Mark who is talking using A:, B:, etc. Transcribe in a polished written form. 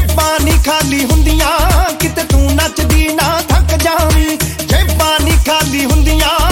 A: ਜੇਬਾਂ ਨੀ ਖਾਲੀ ਹੁੰਦੀਆਂ ਕਿਤੇ ਤੂੰ ਨੱਚਦੀ ਨਾ ਥੱਕ ਜਾਵੀਂ ਜੇਬਾਂ ਨੀ ਖਾਲੀ ਹੁੰਦੀਆਂ